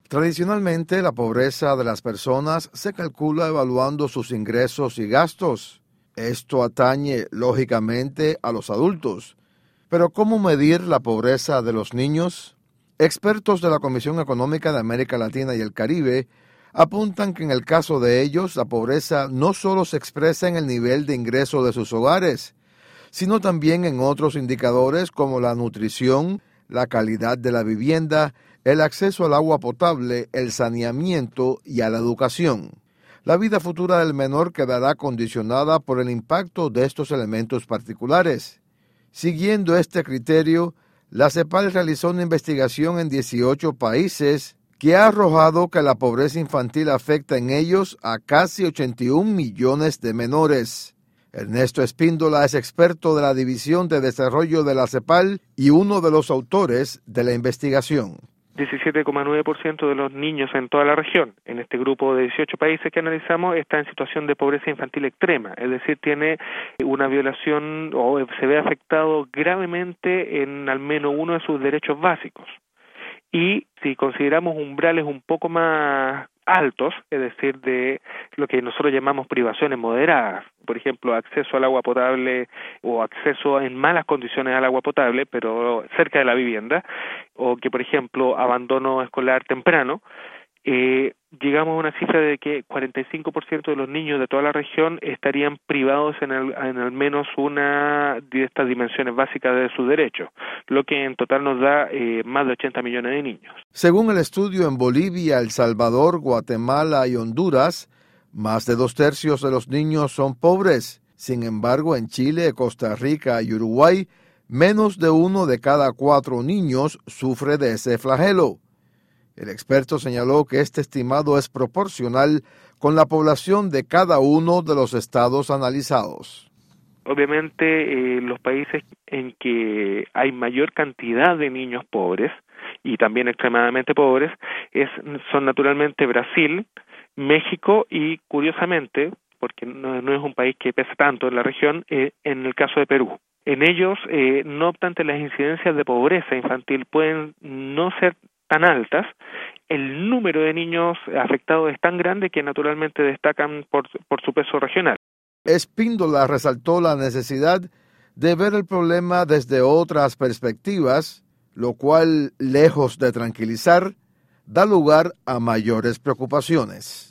Tradicionalmente, la pobreza de las personas se calcula evaluando sus ingresos y gastos. Esto atañe, lógicamente, a los adultos. Pero ¿cómo medir la pobreza de los niños? Expertos de la Comisión Económica de América Latina y el Caribe apuntan que en el caso de ellos, la pobreza no solo se expresa en el nivel de ingreso de sus hogares, sino también en otros indicadores como la nutrición, la calidad de la vivienda, el acceso al agua potable, el saneamiento y a la educación. La vida futura del menor quedará condicionada por el impacto de estos elementos particulares. Siguiendo este criterio, la CEPAL realizó una investigación en 18 países que ha arrojado que la pobreza infantil afecta en ellos a casi 81 millones de menores. Ernesto Espíndola es experto de la División de Desarrollo de la CEPAL y uno de los autores de la investigación. 17,9% de los niños en toda la región, en este grupo de 18 países que analizamos, está en situación de pobreza infantil extrema, es decir, tiene una violación o se ve afectado gravemente en al menos uno de sus derechos básicos. Y si consideramos umbrales un poco más altos, es decir, de lo que nosotros llamamos privaciones moderadas, por ejemplo, acceso al agua potable o acceso en malas condiciones al agua potable, pero cerca de la vivienda, o que, por ejemplo, abandono escolar temprano, llegamos a una cifra de que 45% de los niños de toda la región estarían privados en al menos una de estas dimensiones básicas de sus derechos, lo que en total nos da más de 80 millones de niños. Según el estudio, en Bolivia, El Salvador, Guatemala y Honduras, más de 2/3 de los niños son pobres. Sin embargo, en Chile, Costa Rica y Uruguay, menos de 1 de cada 4 niños sufre de ese flagelo. El experto señaló que este estimado es proporcional con la población de cada uno de los estados analizados. Obviamente, los países en que hay mayor cantidad de niños pobres y también extremadamente pobres son naturalmente Brasil, México y, curiosamente, porque no es un país que pesa tanto en la región, en el caso de Perú. En ellos, no obstante, las incidencias de pobreza infantil pueden no ser tan altas, el número de niños afectados es tan grande que naturalmente destacan por su peso regional. Espíndola resaltó la necesidad de ver el problema desde otras perspectivas, lo cual, lejos de tranquilizar, da lugar a mayores preocupaciones.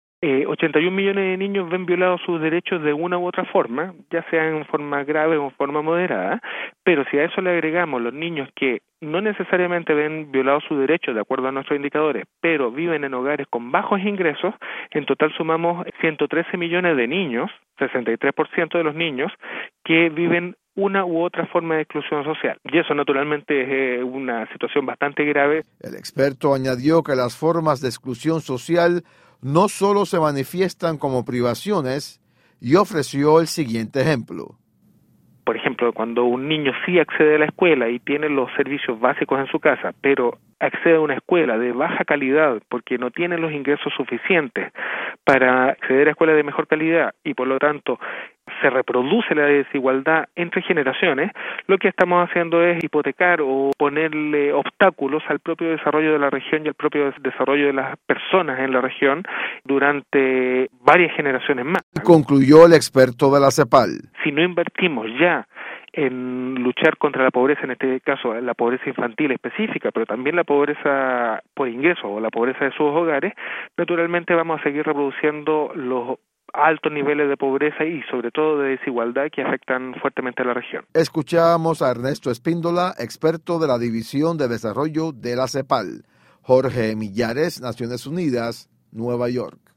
81 millones de niños ven violados sus derechos de una u otra forma, ya sea en forma grave o en forma moderada, pero si a eso le agregamos los niños que no necesariamente ven violados sus derechos de acuerdo a nuestros indicadores, pero viven en hogares con bajos ingresos, en total sumamos 113 millones de niños, 63% de los niños, que viven una u otra forma de exclusión social. Y eso naturalmente es una situación bastante grave. El experto añadió que las formas de exclusión social no solo se manifiestan como privaciones y ofreció el siguiente ejemplo. Por ejemplo, cuando un niño sí accede a la escuela y tiene los servicios básicos en su casa, pero accede a una escuela de baja calidad porque no tiene los ingresos suficientes para acceder a escuelas de mejor calidad y por lo tanto se reproduce la desigualdad entre generaciones, lo que estamos haciendo es hipotecar o ponerle obstáculos al propio desarrollo de la región y al propio desarrollo de las personas en la región durante varias generaciones más. Concluyó el experto de la CEPAL. Si no invertimos ya en luchar contra la pobreza, en este caso la pobreza infantil específica, pero también la pobreza por ingreso o la pobreza de sus hogares, naturalmente vamos a seguir reproduciendo los altos niveles de pobreza y sobre todo de desigualdad que afectan fuertemente a la región. Escuchamos a Ernesto Espíndola, experto de la División de Desarrollo de la CEPAL. Jorge Millares, Naciones Unidas, Nueva York.